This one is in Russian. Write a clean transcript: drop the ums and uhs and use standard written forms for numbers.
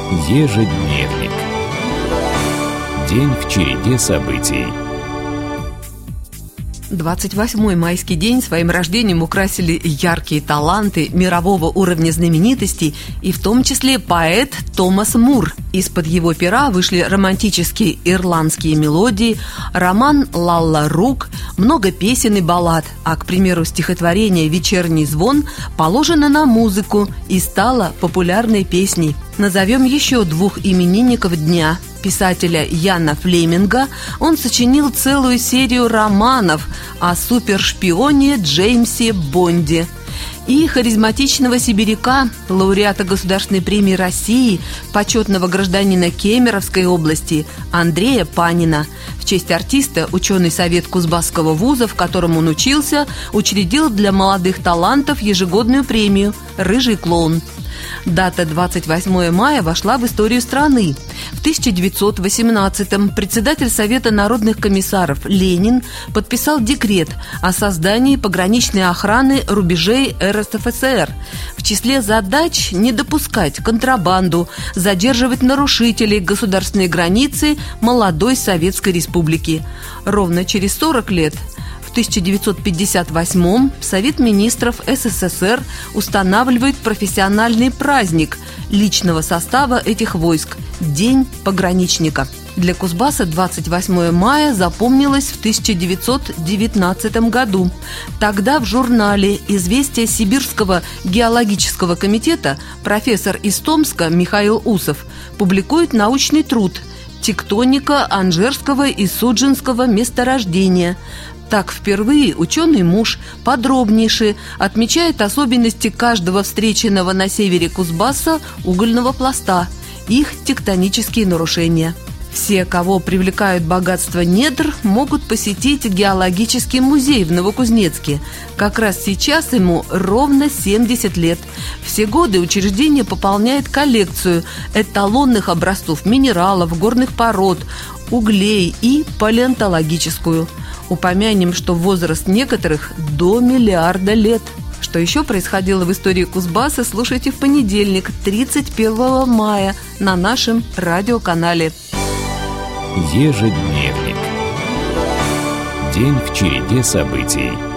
Ежедневник. День в череде событий. 28-й майский день своим рождением украсили яркие таланты мирового уровня знаменитостей, и в том числе поэт Томас Мур. Из-под его пера вышли романтические ирландские мелодии, роман «Лалла Рук», много песен и баллад, а, к примеру, стихотворение «Вечерний звон» положено на музыку и стало популярной песней. Назовем еще двух именинников дня. Писателя Яна Флеминга. Он сочинил целую серию романов о супершпионе Джеймсе Бонде. И харизматичного сибиряка, лауреата Государственной премии России, почетного гражданина Кемеровской области Андрея Панина. В честь артиста ученый совет Кузбасского вуза, в котором он учился, учредил для молодых талантов ежегодную премию «Рыжий клоун». Дата 28 мая вошла в историю страны. В 1918-м председатель Совета народных комиссаров Ленин подписал декрет о создании пограничной охраны рубежей РСФСР. В числе задач не допускать контрабанду, задерживать нарушителей государственной границы молодой Советской Республики. Ровно через 40 лет, в 1958-м, Совет министров СССР устанавливает профессиональный праздник личного состава этих войск – День пограничника. Для Кузбасса 28 мая запомнилось в 1919 году. Тогда в журнале «Известия Сибирского геологического комитета» профессор из Томска Михаил Усов публикует научный труд «Тектоника Анжерского и Суджинского месторождения». Так, впервые ученый-муж подробнейше отмечает особенности каждого встреченного на севере Кузбасса угольного пласта, их тектонические нарушения. Все, кого привлекают богатства недр, могут посетить геологический музей в Новокузнецке. Как раз сейчас ему ровно 70 лет. Все годы учреждение пополняет коллекцию эталонных образцов минералов, горных пород, углей и палеонтологическую. Упомянем, что возраст некоторых до миллиарда лет. Что еще происходило в истории Кузбасса, слушайте в понедельник, 31 мая, на нашем радиоканале. Ежедневник. День в череде событий.